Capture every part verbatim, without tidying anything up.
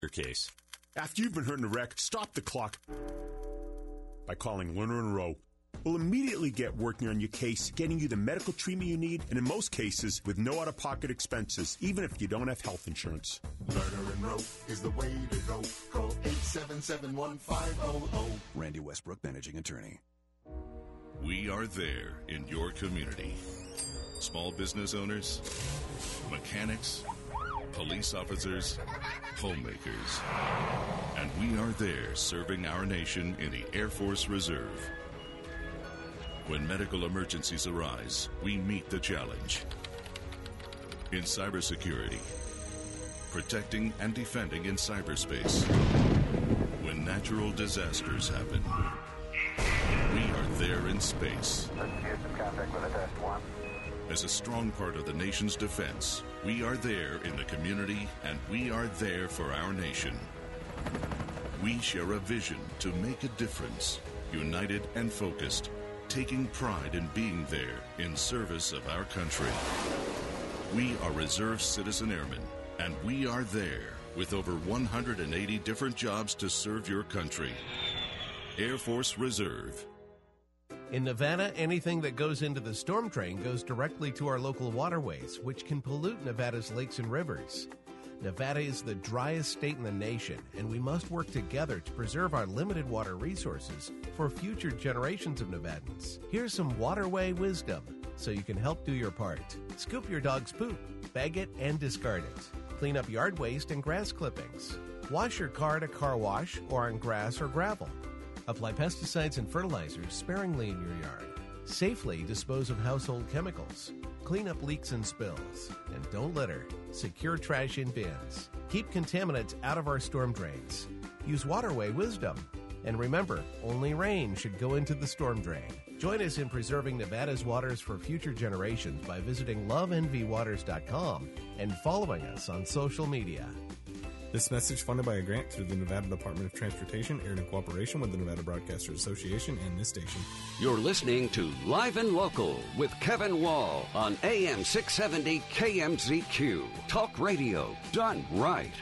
your case. After you've been hurt in a wreck, stop the clock by calling Lerner and Rowe. We'll immediately get working on your case, getting you the medical treatment you need, and in most cases, with no out-of-pocket expenses, even if you don't have health insurance. Lerner and Rowe is the way to go. Call eight seven seven, one five zero zero. Randy Westbrook, managing attorney. We are there in your community. Small business owners, mechanics, police officers, homemakers. And we are there serving our nation in the Air Force Reserve. When medical emergencies arise, we meet the challenge. In cybersecurity, protecting and defending in cyberspace. When natural disasters happen, we are there in space. As a strong part of the nation's defense, we are there in the community, and we are there for our nation. We share a vision to make a difference, united and focused, taking pride in being there in service of our country. We are Reserve Citizen Airmen, and we are there with over one hundred eighty different jobs to serve your country. Air Force Reserve. In Nevada, anything that goes into the storm drain goes directly to our local waterways, which can pollute Nevada's lakes and rivers. Nevada is the driest state in the nation, and we must work together to preserve our limited water resources for future generations of Nevadans. Here's some waterway wisdom so you can help do your part. Scoop your dog's poop, bag it, and discard it. Clean up yard waste and grass clippings. Wash your car at a car wash or on grass or gravel. Apply pesticides and fertilizers sparingly in your yard. Safely dispose of household chemicals. Clean up leaks and spills. And don't litter. Secure trash in bins. Keep contaminants out of our storm drains. Use waterway wisdom. And remember, only rain should go into the storm drain. Join us in preserving Nevada's waters for future generations by visiting love n v waters dot com and following us on social media. This message funded by a grant through the Nevada Department of Transportation, aired in cooperation with the Nevada Broadcasters Association and this station. You're listening to Live and Local with Kevin Wall on A M six seventy K M Z Q. Talk radio done right.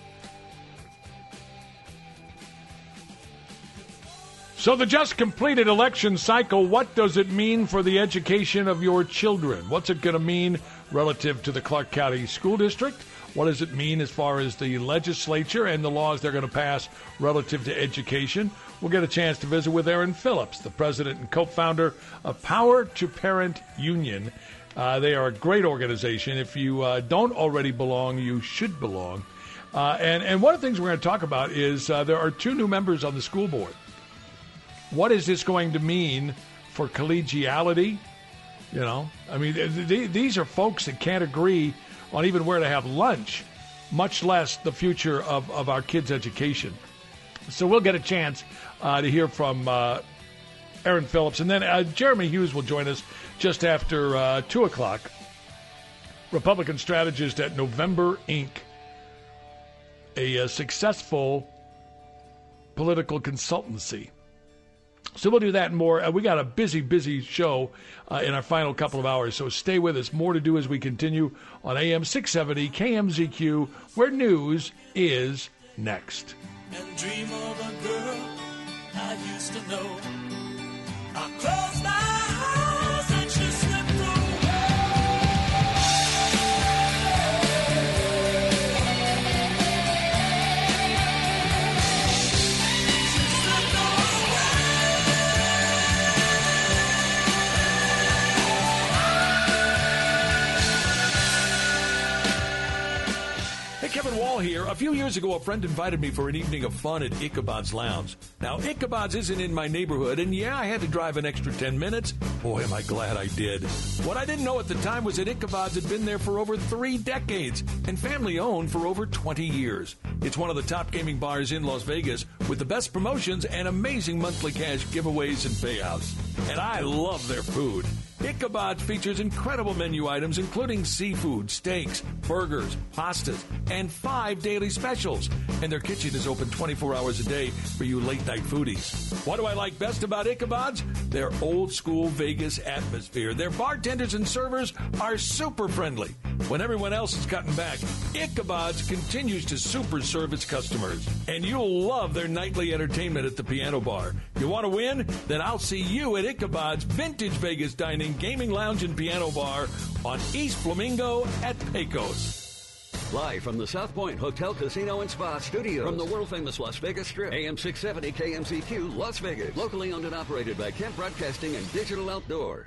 So the just completed election cycle, what does it mean for the education of your children? What's it going to mean relative to the Clark County School District? What does it mean as far as the legislature and the laws they're going to pass relative to education? We'll get a chance to visit with Aaron Phillips, the president and co-founder of Power to Parent Union. Uh, they are a great organization. If you uh, don't already belong, you should belong. Uh, and, and one of the things we're going to talk about is uh, there are two new members on the school board. What is this going to mean for collegiality? You know, I mean, th- th- these are folks that can't agree on even where to have lunch, much less the future of, of our kids' education. So we'll get a chance uh, to hear from uh, Aaron Phillips. And then uh, Jeremy Hughes will join us just after uh, two o'clock. Republican strategist at November Incorporated, a uh, successful political consultancy. So we'll do that and more. Uh, we got a busy, busy show uh, in our final couple of hours, so stay with us. More to do as we continue on A M six seventy K M Z Q, where news is next. And dream of a girl I used to know. I close my eyes and she slipped Kevin Wall here. A few years ago, a friend invited me for an evening of fun at Ichabod's Lounge. Now, Ichabod's isn't in my neighborhood, and yeah, I had to drive an extra ten minutes. Boy, am I glad I did. What I didn't know at the time was that Ichabod's had been there for over three decades and family-owned for over twenty years. It's one of the top gaming bars in Las Vegas with the best promotions and amazing monthly cash giveaways and payouts. And I love their food. Ichabod features incredible menu items including seafood, steaks, burgers, pastas, and five daily specials. And their kitchen is open twenty-four hours a day for you late-night foodies. What do I like best about Ichabod's? Their old-school Vegas atmosphere. Their bartenders and servers are super friendly. When everyone else is cutting back, Ichabod's continues to super serve its customers. And you'll love their nightly entertainment at the Piano Bar. You want to win? Then I'll see you at Ichabod's Vintage Vegas Dining, Gaming Lounge, and Piano Bar on East Flamingo at Pecos. Live from the South Point Hotel, Casino, and Spa Studios. From the world-famous Las Vegas Strip. A M six seventy K M Z Q, Las Vegas. Locally owned and operated by Kemp Broadcasting and Digital Outdoor.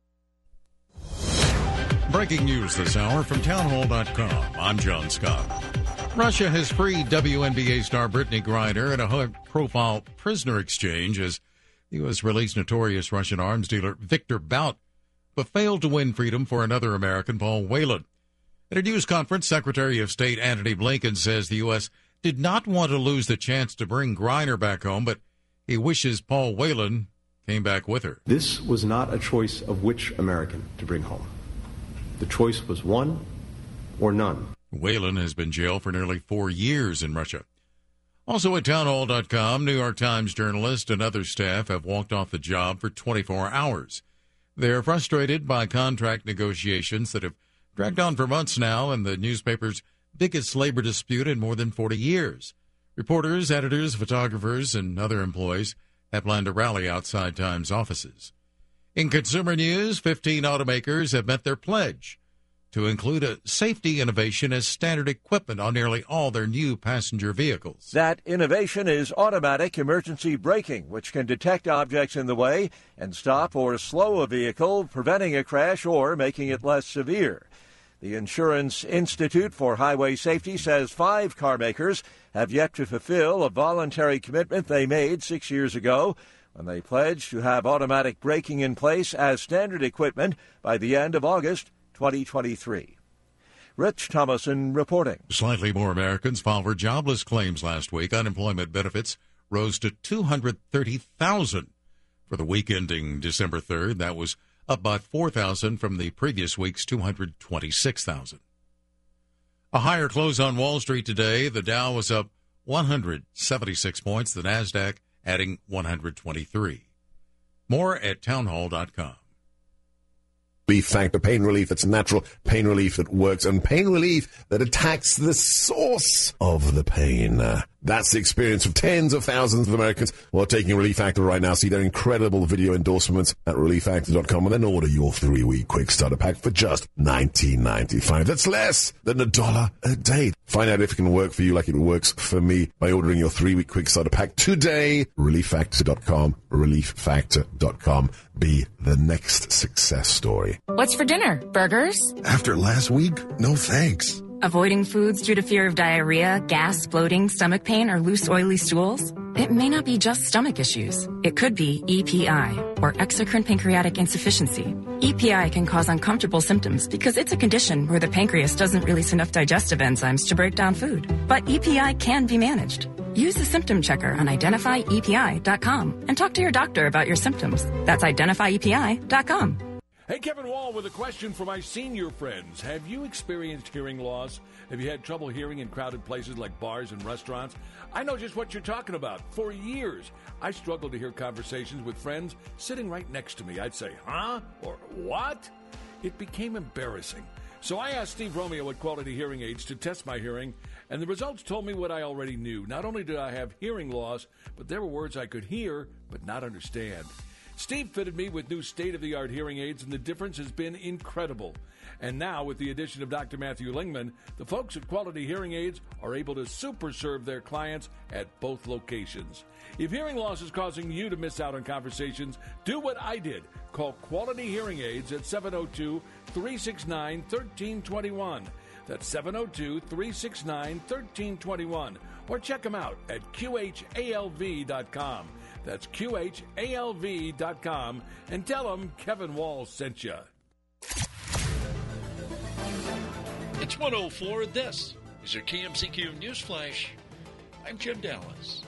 Breaking news this hour from townhall dot com. I'm John Scott. Russia has freed W N B A star Brittany Griner in a high-profile prisoner exchange as the U S released notorious Russian arms dealer Victor Bout, but failed to win freedom for another American, Paul Whelan. At a news conference, Secretary of State Antony Blinken says the U S did not want to lose the chance to bring Griner back home, but he wishes Paul Whelan came back with her. This was not a choice of which American to bring home. The choice was one or none. Whelan has been jailed for nearly four years in Russia. Also at townhall dot com, New York Times journalist and other staff have walked off the job for twenty-four hours. They're frustrated by contract negotiations that have dragged on for months now and the newspaper's biggest labor dispute in more than forty years. Reporters, editors, photographers, and other employees have planned to rally outside Times offices. In consumer news, fifteen automakers have met their pledge to include a safety innovation as standard equipment on nearly all their new passenger vehicles. That innovation is automatic emergency braking, which can detect objects in the way and stop or slow a vehicle, preventing a crash or making it less severe. The Insurance Institute for Highway Safety says five car makers have yet to fulfill a voluntary commitment they made six years ago when they pledged to have automatic braking in place as standard equipment by the end of August twenty twenty-three. Rich Thomason reporting. Slightly more Americans filed for jobless claims last week. Unemployment benefits rose to two hundred thirty thousand for the week ending December third. That was up by four thousand from the previous week's two hundred twenty-six thousand. A higher close on Wall Street today. The Dow was up one hundred seventy-six points. The NASDAQ adding one hundred twenty-three. More at townhall dot com. Relief Factor, pain relief that's natural, pain relief that works, and pain relief that attacks the source of the pain. Uh, that's the experience of tens of thousands of Americans who are taking Relief Factor right now. See their incredible video endorsements at relief factor dot com and then order your three-week quick starter pack for just nineteen ninety-five. That's less than a dollar a day. Find out if it can work for you like it works for me by ordering your three-week quick starter pack today. relief factor dot com, relief factor dot com. Be the next success story. What's for dinner? Burgers? After last week, no thanks. Avoiding foods due to fear of diarrhea, gas, bloating, stomach pain, or loose, oily stools? It may not be just stomach issues. It could be E P I, or exocrine pancreatic insufficiency. E P I can cause uncomfortable symptoms because it's a condition where the pancreas doesn't release enough digestive enzymes to break down food. But E P I can be managed. Use the symptom checker on identify E P I dot com and talk to your doctor about your symptoms. That's identify E P I dot com. Hey, Kevin Wall with a question for my senior friends. Have you experienced hearing loss? Have you had trouble hearing in crowded places like bars and restaurants? I know just what you're talking about. For years, I struggled to hear conversations with friends sitting right next to me. I'd say, huh? Or what? It became embarrassing. So I asked Steve Romeo at Quality Hearing Aids to test my hearing, and the results told me what I already knew. Not only did I have hearing loss, but there were words I could hear but not understand. Steve fitted me with new state-of-the-art hearing aids, and the difference has been incredible. And now, with the addition of Doctor Matthew Lingman, the folks at Quality Hearing Aids are able to super serve their clients at both locations. If hearing loss is causing you to miss out on conversations, do what I did. Call Quality Hearing Aids at seven oh two, three six nine, one three two one. That's seven oh two, three six nine, one three two one. Or check them out at Q H A L V dot com. That's Q H A L V dot com, and tell them Kevin Wall sent you. It's one oh four. This is your K M Z Q News Flash. I'm Jim Dallas.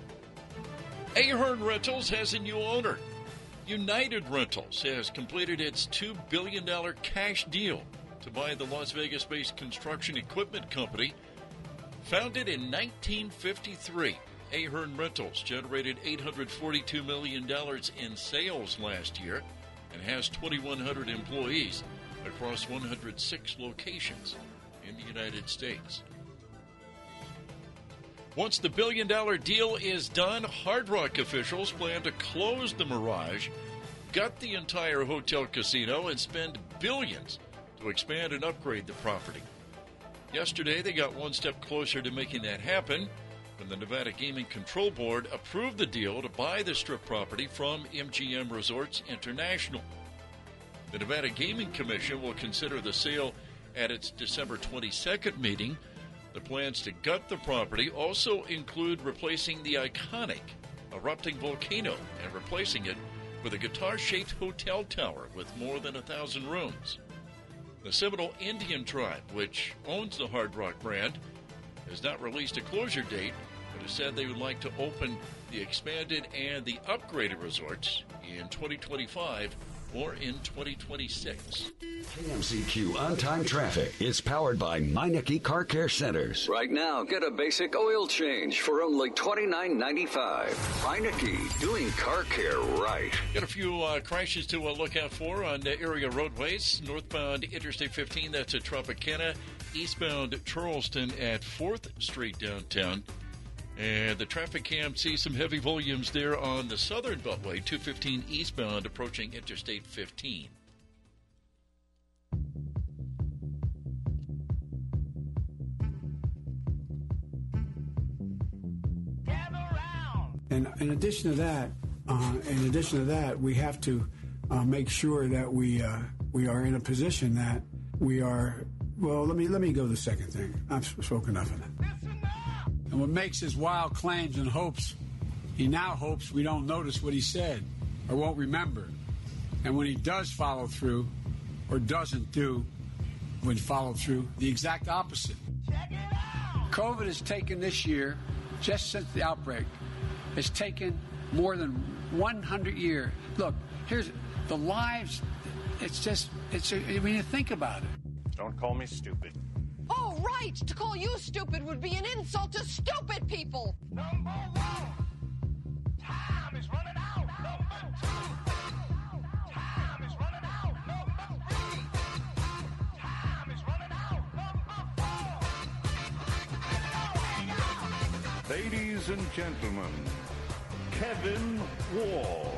Ahern Rentals has a new owner. United Rentals has completed its two billion dollars cash deal to buy the Las Vegas-based construction equipment company. Founded in nineteen fifty-three, Ahern Rentals generated eight hundred forty-two million dollars in sales last year and has twenty-one hundred employees. across one hundred six locations in the United States. Once the billion-dollar deal is done, Hard Rock officials plan to close the Mirage, gut the entire hotel casino, and spend billions to expand and upgrade the property. Yesterday, they got one step closer to making that happen when the Nevada Gaming Control Board approved the deal to buy the Strip property from M G M Resorts International. The Nevada Gaming Commission will consider the sale at its December twenty-second meeting. The plans to gut the property also include replacing the iconic erupting volcano and replacing it with a guitar-shaped hotel tower with more than a thousand rooms. The Seminole Indian tribe, which owns the Hard Rock brand, has not released a closure date, but has said they would like to open the expanded and the upgraded resorts in twenty twenty-five or in twenty twenty-six. K M Z Q on-time traffic is powered by Meineke Car Care Centers. Right now, get a basic oil change for only twenty-nine ninety-five. Meineke, doing car care right. Got a few uh, crashes to uh, look out for on uh, area roadways. Northbound Interstate fifteen, that's at Tropicana. Eastbound Charleston at fourth Street downtown. And the traffic cam sees some heavy volumes there on the southern beltway, two fifteen eastbound approaching Interstate fifteen. And in addition to that, uh, in addition to that, we have to uh, make sure that we uh, we are in a position that we are. Well, let me let me go to the second thing. I've spoken enough of that. And what makes his wild claims and hopes, he now hopes we don't notice what he said or won't remember. And when he does follow through or doesn't do when follow through, the exact opposite. COVID has taken this year, just since the outbreak, has taken more than one hundred years. Look, here's the lives. It's just, it's, I mean, you think about it. Don't call me stupid. Oh, right. To call you stupid would be an insult to stupid people. Number one. Time is running out. Number two. Time is running out. Number three. Time is running out. Number four. Ladies and gentlemen, Kevin Wall.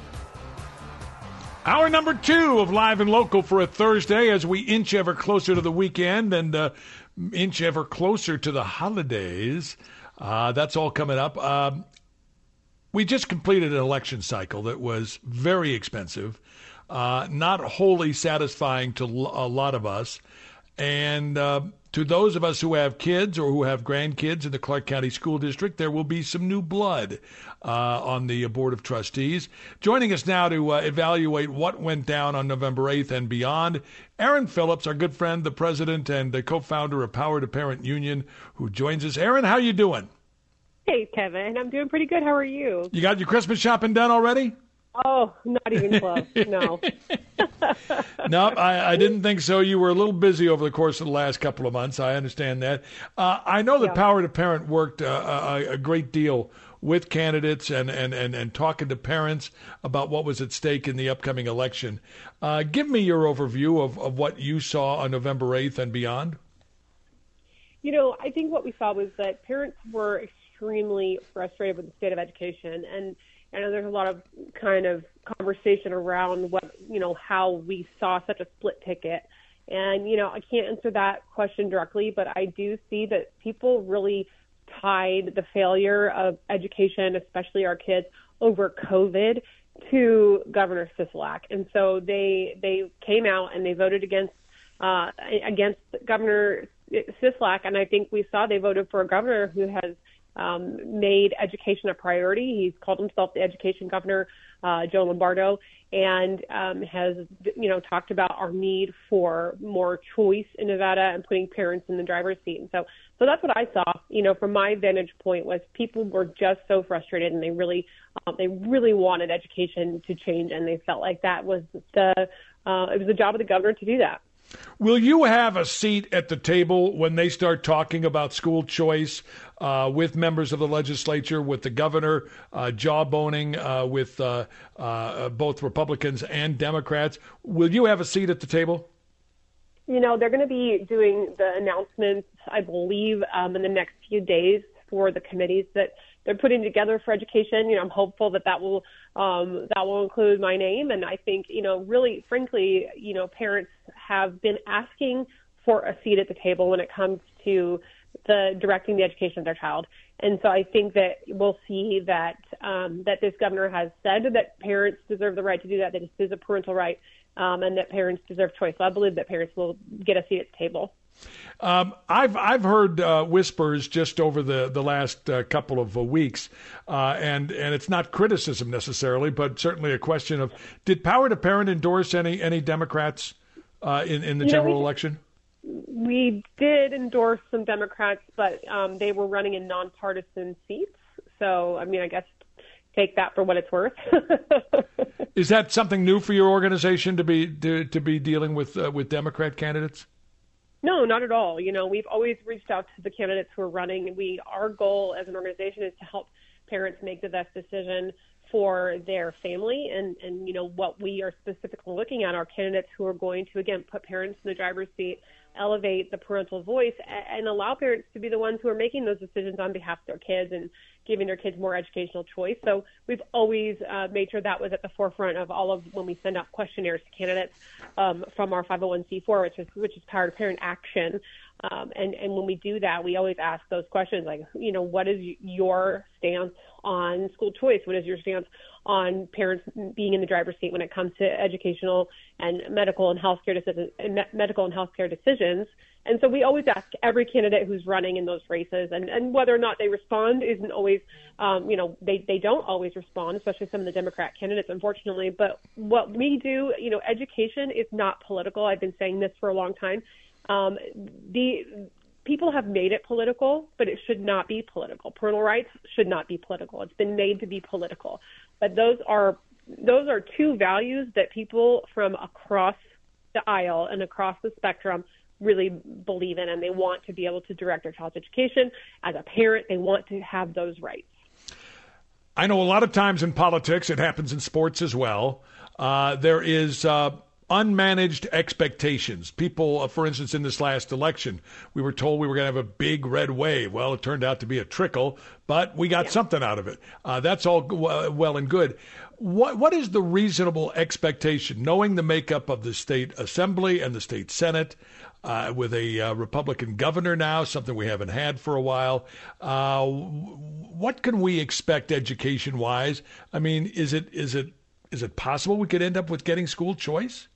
Hour number two of Live and Local for a Thursday as we inch ever closer to the weekend and uh, inch ever closer to the holidays. Uh, that's all coming up. Um, we just completed an election cycle that was very expensive, uh, not wholly satisfying to a lot of us. And uh, to those of us who have kids or who have grandkids in the Clark County School District, there will be some new blood uh, on the Board of Trustees. Joining us now to uh, evaluate what went down on November eighth and beyond, Aaron Phillips, our good friend, the president and the co-founder of Power to Parent Union, who joins us. Aaron, how you doing? Hey, Kevin. I'm doing pretty good. How are you? You got your Christmas shopping done already? Oh, not even close. No. No, I, I didn't think so. You were a little busy over the course of the last couple of months. I understand that. Uh, I know that yeah. Power to Parent worked uh, a, a great deal with candidates and, and, and, and talking to parents about what was at stake in the upcoming election. Uh, give me your overview of, of what you saw on November eighth and beyond. You know, I think what we saw was that parents were extremely frustrated with the state of education. And I know there's a lot of kind of conversation around what, you know, how we saw such a split ticket. And, you know, I can't answer that question directly, but I do see that people really tied the failure of education, especially our kids, over COVID to Governor Sisolak. And so they they came out and they voted against uh, against Governor Sisolak. And I think we saw they voted for a governor who has Um, made education a priority. He's called himself the education governor, uh, Joe Lombardo, and um, has, you know, talked about our need for more choice in Nevada and putting parents in the driver's seat. And so, so that's what I saw, you know, from my vantage point was people were just so frustrated and they really, uh, they really wanted education to change. And they felt like that was the, uh, it was the job of the governor to do that. Will you have a seat at the table when they start talking about school choice uh, with members of the legislature, with the governor, uh, jawboning uh, with uh, uh, both Republicans and Democrats? Will you have a seat at the table? You know, they're going to be doing the announcements, I believe, um, in the next few days for the committees that they're putting together for education. You know, I'm hopeful that that will um, that will include my name. And I think, you know, really, frankly, you know, parents have been asking for a seat at the table when it comes to the directing the education of their child. And so I think that we'll see that um, that this governor has said that parents deserve the right to do that, that this is a parental right, um, and that parents deserve choice. So I believe that parents will get a seat at the table. Um, I've I've heard uh, whispers just over the the last uh, couple of uh, weeks, uh, and and it's not criticism necessarily, but certainly a question of, did Power to Parent endorse any any Democrats uh, in in the You know, general we- election? We did endorse some Democrats, but um, they were running in nonpartisan seats. So, I mean, I guess take that for what it's worth. Is that something new for your organization to be to, to be dealing with uh, with Democrat candidates? No, not at all. You know, we've always reached out to the candidates who are running. We, our goal as an organization is to help parents make the best decision for their family. And, and, you know, what we are specifically looking at are candidates who are going to, again, put parents in the driver's seat, elevate the parental voice, and, and allow parents to be the ones who are making those decisions on behalf of their kids and giving their kids more educational choice. So we've always uh, made sure that was at the forefront of all of when we send out questionnaires to candidates um, from our five oh one c four, which is which is Power to Parent Action. Um, and, and when we do that, we always ask those questions like, you know, what is your stance on school choice? What is your stance on parents being in the driver's seat when it comes to educational and medical and healthcare decisions, medical and healthcare decisions? And so we always ask every candidate who's running in those races, and, and whether or not they respond isn't always, um, you know, they, they don't always respond, especially some of the Democrat candidates, unfortunately. But what we do, you know, education is not political. I've been saying this for a long time. Um, the people have made it political, but it should not be political. Parental rights should not be political. It's been made to be political. But those are those are two values that people from across the aisle and across the spectrum really believe in, and they want to be able to direct their child's education. As a parent, they want to have those rights. I know a lot of times in politics, it happens in sports as well. Uh, there is uh, unmanaged expectations. People, uh, for instance, in this last election, we were told we were going to have a big red wave. Well, it turned out to be a trickle, but we got yeah. something out of it. Uh, that's all w- well and good. What What is the reasonable expectation, knowing the makeup of the state assembly and the state senate, uh, with a uh, Republican governor now, something we haven't had for a while? Uh, what can we expect education-wise? I mean, is it is it is it possible we could end up with getting school choice?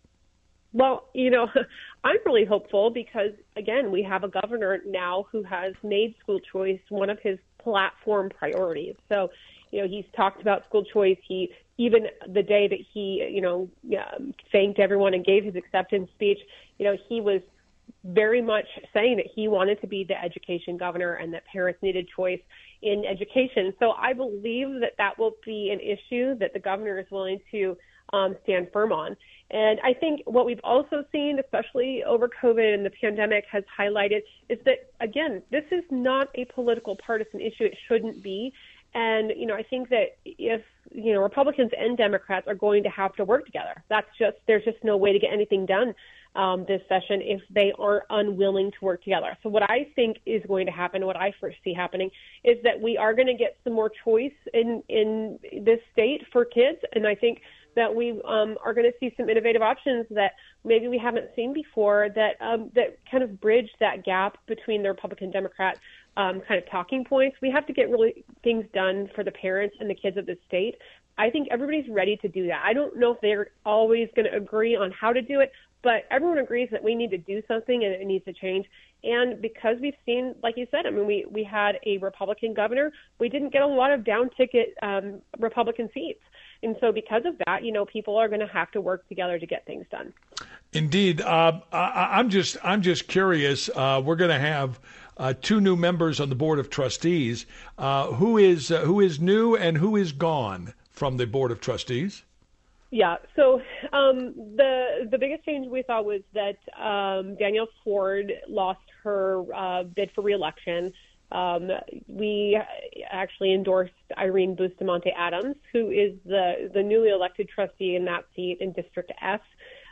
Well, you know, I'm really hopeful because, again, we have a governor now who has made school choice one of his platform priorities. So, you know, he's talked about school choice. He, even the day that he, you know, um, thanked everyone and gave his acceptance speech, you know, he was very much saying that he wanted to be the education governor and that parents needed choice in education. So I believe that that will be an issue that the governor is willing to um, stand firm on. And I think what we've also seen, especially over COVID and the pandemic, has highlighted is that, again, this is not a political partisan issue. It shouldn't be. And, you know, I think that if, you know, Republicans and Democrats are going to have to work together. That's just, there's just no way to get anything done um, this session if they are unwilling to work together. So what I think is going to happen, what I foresee happening, is that we are going to get some more choice in, in this state for kids. And I think that we um, are going to see some innovative options that maybe we haven't seen before that um, that kind of bridge that gap between the Republican Democrat um, kind of talking points. We have to get really things done for the parents and the kids of the state. I think everybody's ready to do that. I don't know if they're always going to agree on how to do it, but everyone agrees that we need to do something and it needs to change. And because we've seen, like you said, I mean, we, we had a Republican governor, we didn't get a lot of down ticket um, Republican seats. And so because of that, you know, people are going to have to work together to get things done. Indeed. Uh, I, I'm just I'm just curious. Uh, we're going to have uh, two new members on the Board of Trustees. Uh, who is uh, who is new and who is gone from the Board of Trustees? Yeah. So um, the the biggest change we saw was that um, Danielle Ford lost her uh, bid for re-election. Um, we actually endorsed Irene Bustamante Adams, who is the, the newly elected trustee in that seat in District F.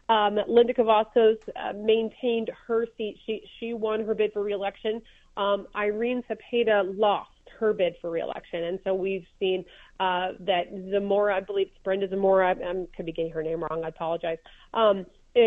Um, Linda Cavazos uh, maintained her seat. She she won her bid for reelection. Um, Irene Cepeda lost her bid for reelection, and so we've seen uh, that Zamora, I believe it's Brenda Zamora, I could be getting her name wrong, I apologize, um,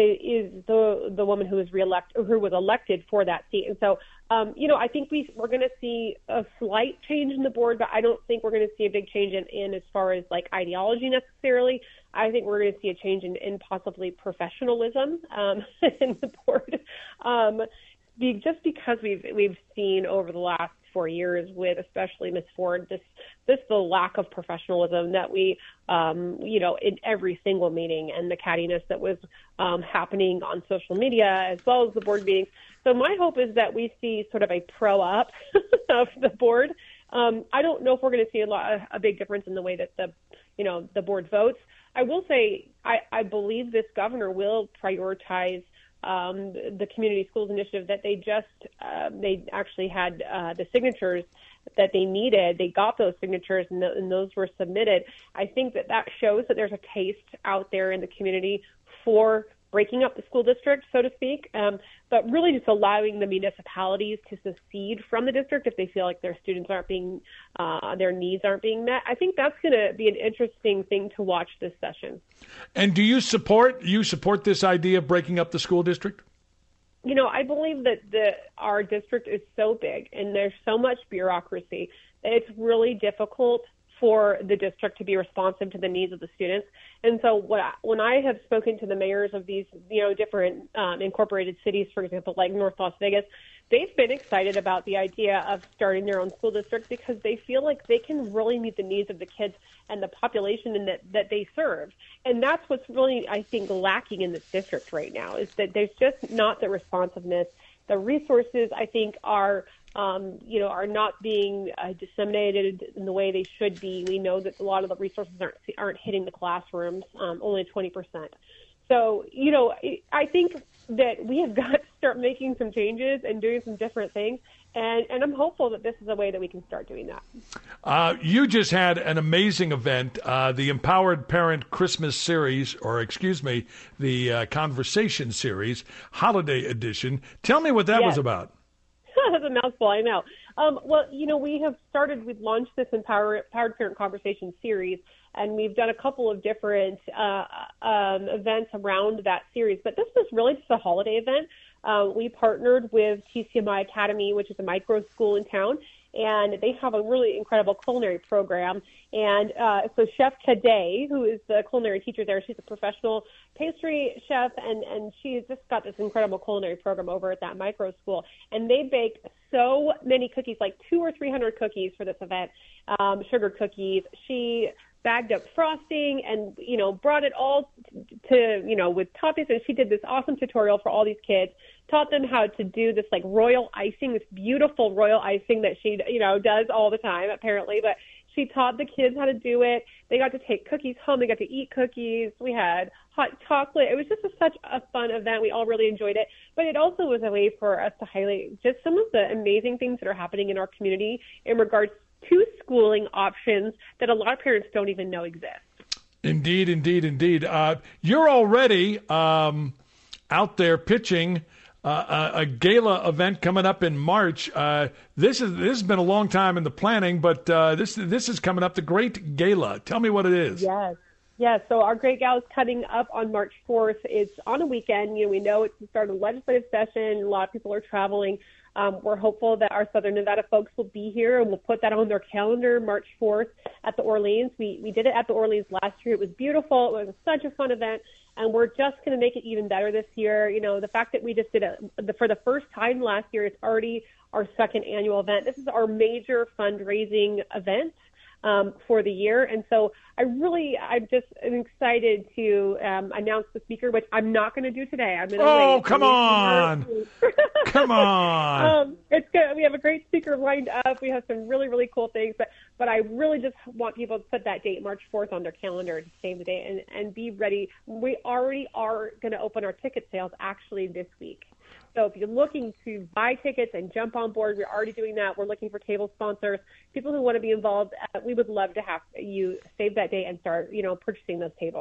is the the woman who was reelected, who was elected for that seat. And so, um, you know, I think we we're going to see a slight change in the board, but I don't think we're going to see a big change in, in as far as like ideology necessarily. I think we're going to see a change in, in possibly professionalism um, in the board, um, be, just because we've we've seen over the last four years with especially Miz Ford, this this the lack of professionalism that we, um, you know, in every single meeting, and the cattiness that was um, happening on social media as well as the board meetings. So my hope is that we see sort of a pro up of the board. Um, I don't know if we're going to see a, lot, a big difference in the way that the, you know, the board votes. I will say I, I believe this governor will prioritize Um, the community schools initiative that they just, uh, they actually had uh, the signatures that they needed. They got those signatures and, th- and those were submitted. I think that that shows that there's a taste out there in the community for breaking up the school district, so to speak, um, but really just allowing the municipalities to secede from the district if they feel like their students aren't being, uh, their needs aren't being met. I think that's going to be an interesting thing to watch this session. And do you support you support this idea of breaking up the school district? You know, I believe that the our district is so big and there's so much bureaucracy that it's really difficult for the district to be responsive to the needs of the students. And so what I, when I have spoken to the mayors of these, you know, different um, incorporated cities, for example, like North Las Vegas, they've been excited about the idea of starting their own school district because they feel like they can really meet the needs of the kids and the population in that, that they serve. And that's what's really, I think, lacking in this district right now, is that there's just not the responsiveness. The resources, I think, are Um, you know, are not being uh, disseminated in the way they should be. We know that a lot of the resources aren't aren't hitting the classrooms, um, only twenty percent. So, you know, I think that we have got to start making some changes and doing some different things. And, and I'm hopeful that this is a way that we can start doing that. Uh, you just had an amazing event, uh, the Empowered Parent Christmas Series, or excuse me, the uh, Conversation Series, Holiday Edition. Tell me what that yes. was about. That's a mouthful, I know. Um, well, you know, we have started, we've launched this Empower, Empowered Parent Conversation series, and we've done a couple of different uh, um, events around that series. But this was really just a holiday event. Uh, we partnered with T C M I Academy, which is a micro school in town, and they have a really incredible culinary program. And uh, so Chef Cadet, who is the culinary teacher there, she's a professional pastry chef, and, and she's just got this incredible culinary program over at that micro school. And they bake so many cookies, like two or three hundred cookies for this event, um, sugar cookies. She bagged up frosting and, you know, brought it all to, you know, with toppings. And she did this awesome tutorial for all these kids, taught them how to do this like royal icing, this beautiful royal icing that she, you know, does all the time apparently. But she taught the kids how to do it. They got to take cookies home. They got to eat cookies. We had hot chocolate. It was just a, such a fun event. We all really enjoyed it. But it also was a way for us to highlight just some of the amazing things that are happening in our community in regards to schooling options that a lot of parents don't even know exist. Indeed, indeed, indeed. Uh, you're already um, out there pitching uh, a, a gala event coming up in March. Uh, this is this has been a long time in the planning, but uh, this this is coming up, the Great Gala. Tell me what it is. Yes. Yes, so our Great Gala is coming up on March fourth. It's on a weekend. You know, we know it's the start of the legislative session. A lot of people are traveling. Um, we're hopeful that our Southern Nevada folks will be here, and we'll put that on their calendar, March fourth at the Orleans. We we did it at the Orleans last year. It was beautiful. It was such a fun event, and we're just going to make it even better this year. You know, the fact that we just did it for the first time last year, it's already our second annual event. This is our major fundraising event um, for the year, and so I really, I'm just I'm excited to um, announce the speaker, which I'm not going to do today. I'm going to Oh, wait. come on. Come on. Um, it's good. We have a great speaker lined up. We have some really, really cool things, but, but I really just want people to put that date, March fourth, on their calendar to save the date and, and be ready. We already are going to open our ticket sales actually this week. So if you're looking to buy tickets and jump on board, we're already doing that. We're looking for table sponsors, people who want to be involved. Uh, we would love to have you save that date and start, you know, purchasing those tables.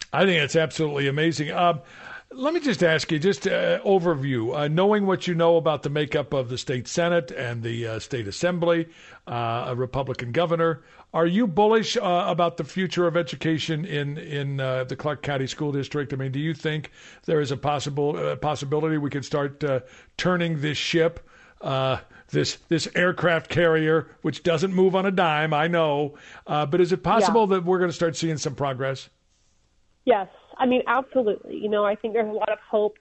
I think it's absolutely amazing. Um, let me just ask you, just uh, overview, uh, knowing what you know about the makeup of the state Senate and the uh, state assembly, uh, a Republican governor, are you bullish uh, about the future of education in in uh, the Clark County School District? I mean, do you think there is a possible uh, possibility we could start uh, turning this ship, uh, this this aircraft carrier, which doesn't move on a dime, I know, uh, but is it possible yeah. that we're going to start seeing some progress? Yes. I mean, absolutely. You know, I think there's a lot of hope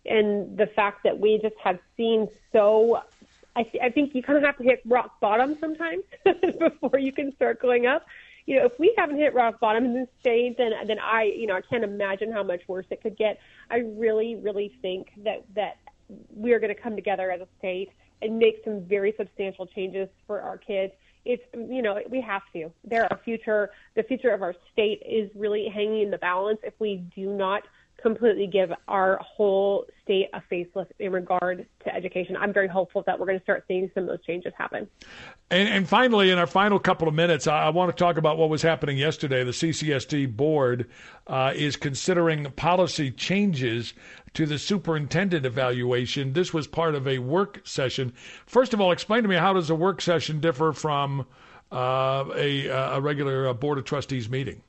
in the fact that we just have seen so, I, th- I think you kind of have to hit rock bottom sometimes before you can start going up. You know, if we haven't hit rock bottom in this state, then, then I, you know, I can't imagine how much worse it could get. I really, really think that, that we are going to come together as a state and make some very substantial changes for our kids. It's, you know, we have to. There, our future, the future of our state is really hanging in the balance if we do not completely give our whole state a facelift in regard to education. I'm very hopeful that we're going to start seeing some of those changes happen. And, and finally, in our final couple of minutes, I, I want to talk about what was happening yesterday. The C C S D board uh, is considering policy changes to the superintendent evaluation. This was part of a work session. First of all, explain to me, how does a work session differ from uh, a, a regular uh, Board of Trustees meeting?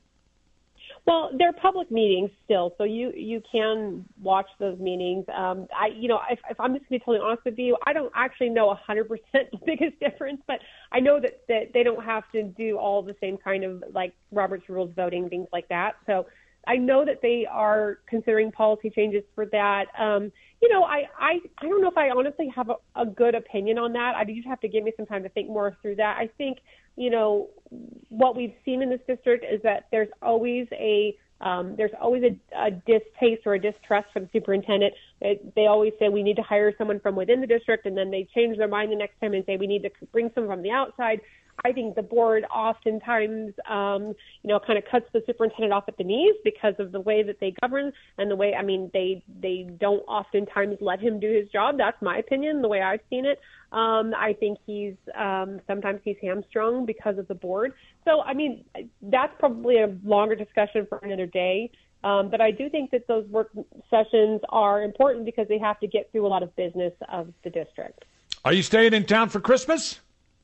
Well, they're public meetings still, so you, you can watch those meetings. Um, I, you know, if, if I'm just going to be totally honest with you, I don't actually know one hundred percent the biggest difference, but I know that, that they don't have to do all the same kind of, like, Robert's Rules voting, things like that. So I know that they are considering policy changes for that. Um, you know, I, I, I don't know if I honestly have a, a good opinion on that. I just have to give me some time to think more through that. I think, you know, what we've seen in this district is that there's always a um, there's always a, a distaste or a distrust for the superintendent. It, they always say we need to hire someone from within the district, and then they change their mind the next time and say we need to bring someone from the outside. I think the board oftentimes, um, you know, kind of cuts the superintendent off at the knees because of the way that they govern and the way, I mean, they they don't oftentimes let him do his job. That's my opinion, the way I've seen it. Um, I think he's um, sometimes he's hamstrung because of the board. So, I mean, that's probably a longer discussion for another day. Um, but I do think that those work sessions are important because they have to get through a lot of business of the district. Are you staying in town for Christmas?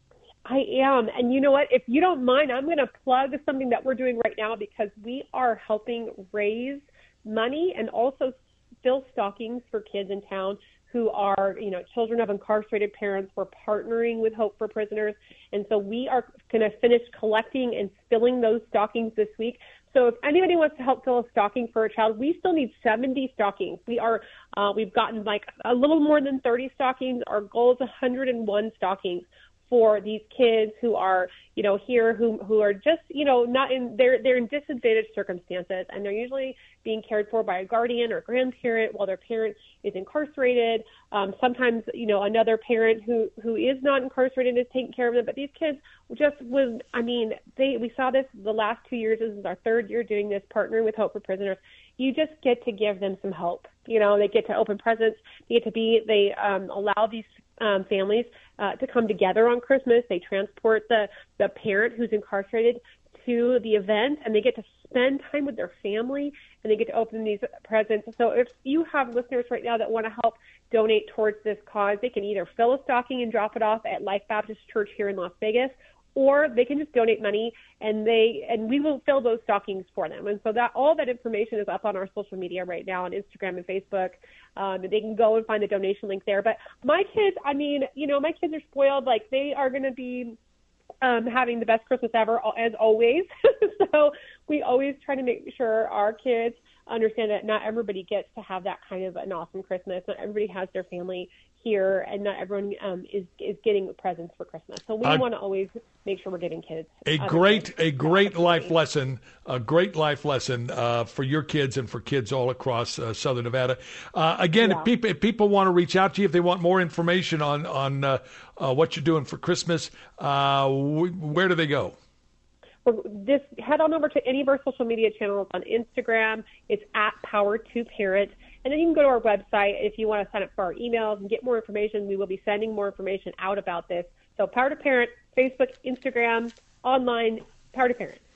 I am. And you know what? If you don't mind, I'm going to plug something that we're doing right now because we are helping raise money and also fill stockings for kids in town who are, you know, children of incarcerated parents. We're partnering with Hope for Prisoners. And so we are going to finish collecting and filling those stockings this week. So if anybody wants to help fill a stocking for a child, we still need seventy stockings. We are, uh, we've gotten like a little more than thirty stockings. Our goal is one hundred one stockings for these kids who are, you know, here, who who are just, you know, not in, they're they're in disadvantaged circumstances, and they're usually being cared for by a guardian or grandparent while their parent is incarcerated. Um, sometimes, you know, another parent who, who is not incarcerated is taking care of them. But these kids just was, I mean, they we saw this the last two years. This is our third year doing this, partnering with Hope for Prisoners. You just get to give them some hope. You know, they get to open presents. They get to be, they um, allow these um, families uh, to come together on Christmas. They transport the, the parent who's incarcerated to the event, and they get to spend time with their family, and they get to open these presents. So if you have listeners right now that want to help donate towards this cause, they can either fill a stocking and drop it off at Life Baptist Church here in Las Vegas, or they can just donate money, and they and we will fill those stockings for them. And so that all that information is up on our social media right now on Instagram and Facebook. Um, and they can go and find the donation link there. But my kids, I mean, you know, my kids are spoiled. Like, they are going to be um, having the best Christmas ever, as always. So we always try to make sure our kids understand that not everybody gets to have that kind of an awesome Christmas. Not everybody has their family here, and not everyone um, is is getting presents for Christmas. So we uh, want to always make sure we're giving kids a great kids a great life lesson, a great life lesson uh, for your kids and for kids all across uh, Southern Nevada. Uh, again, yeah. if, people, if people want to reach out to you, if they want more information on on uh, uh, what you're doing for Christmas, uh, where do they go? Well, just head on over to any of our social media channels on Instagram. It's at Power to Parent. And then you can go to our website if you want to sign up for our emails and get more information. We will be sending more information out about this. So Power to Parent, Facebook, Instagram, online, Power to Parent.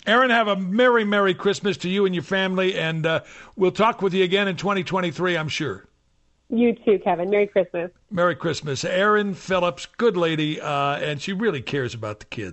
Aaron, have a Merry, Merry Christmas to you and your family, and uh, we'll talk with you again in twenty twenty-three, I'm sure. You too, Kevin. Merry Christmas. Merry Christmas. Erin Phillips, good lady, uh, and she really cares about the kids.